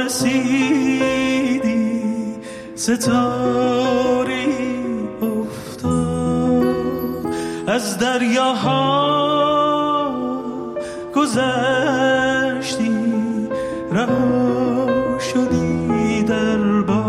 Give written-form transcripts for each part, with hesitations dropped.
رسیدی ستاری افتاد از دریاها گذشتی رها شدی در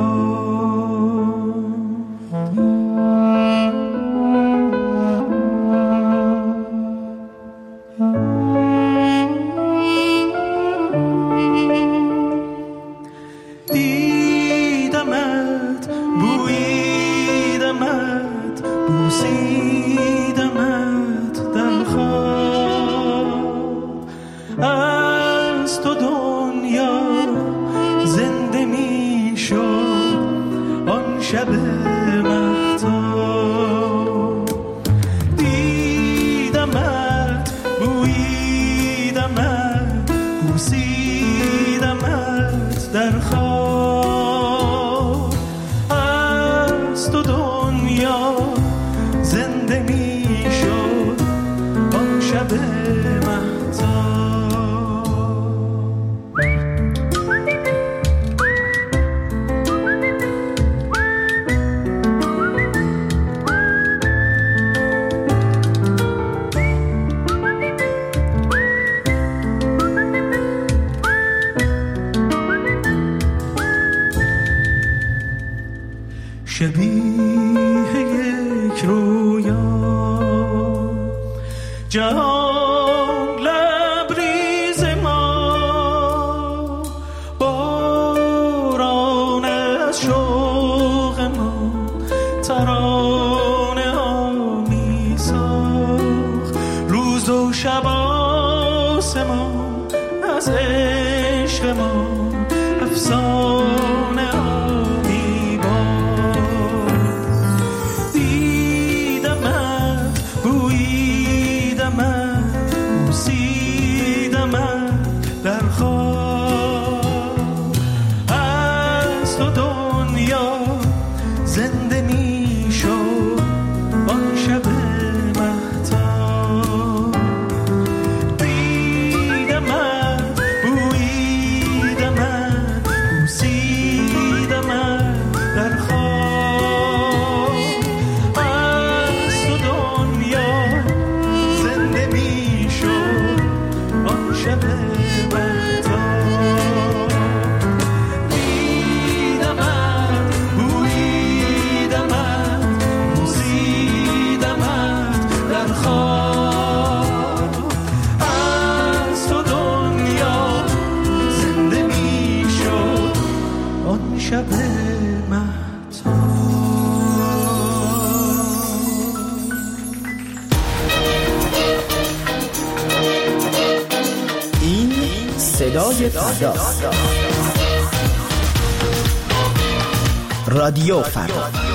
رادیو فردا.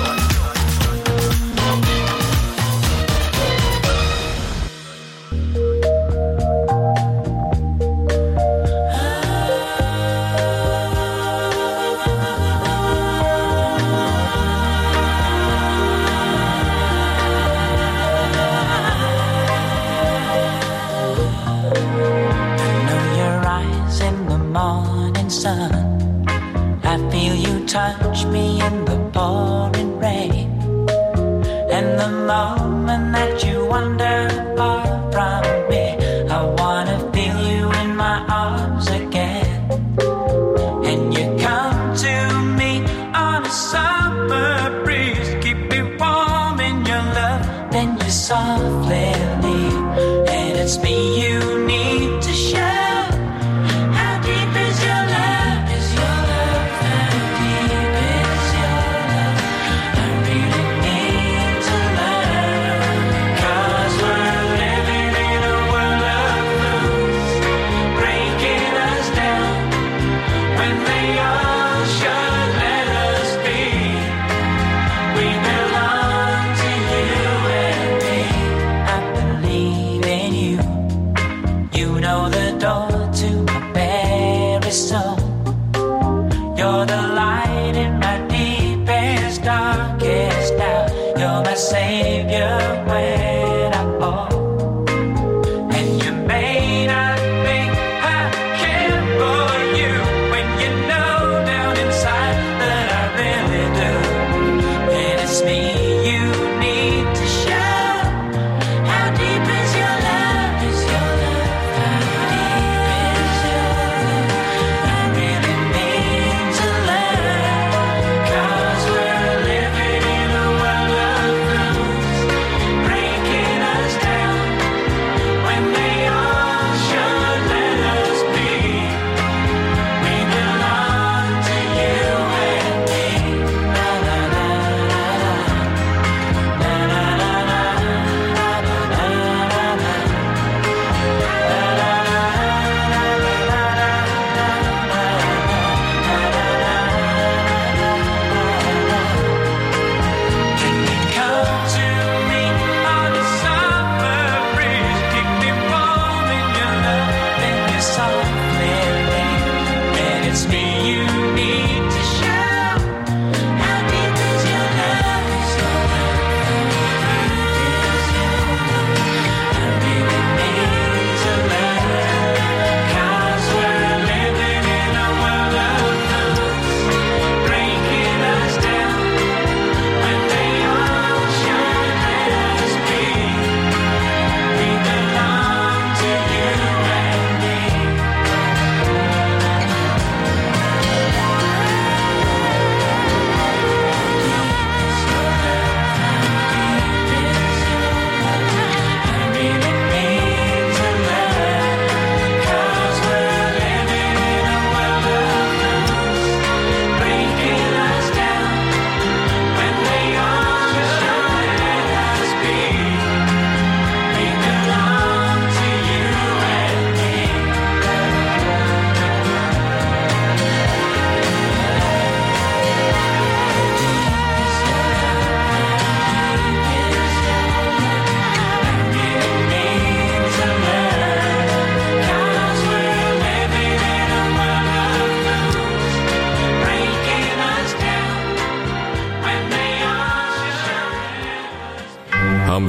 Touch me in the pouring rain, and the moment that you wander far from me, I wanna feel you in my arms again. And you come to me on a summer breeze, keep me warm in your love, then you softly leave, and it's me you need to show. How deep is your love? Is your love how deep is your love? I really need to learn, 'cause we're living in a world of fools, breaking us down when they all should let us be. We belong to you and me. I believe in you.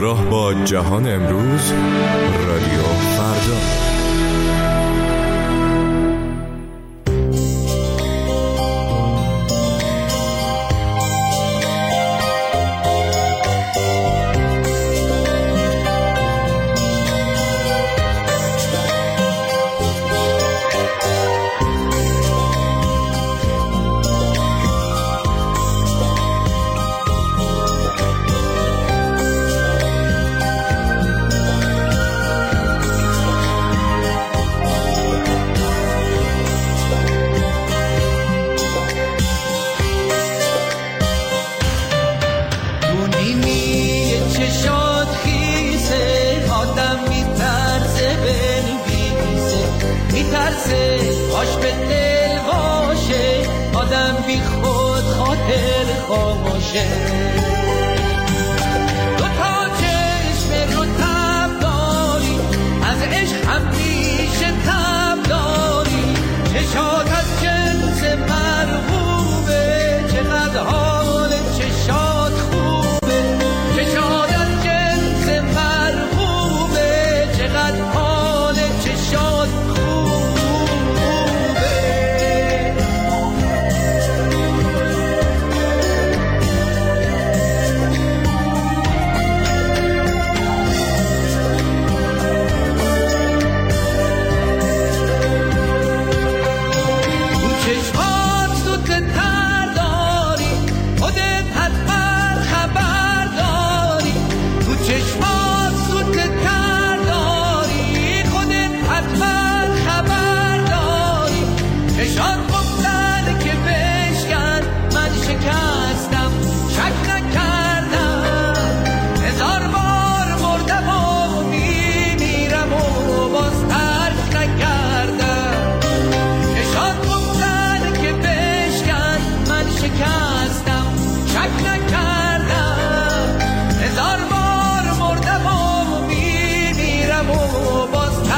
همراه با جهان امروز، رادیو فردا. باش به دل باشه، آدم بی خود خاطر خاموشه.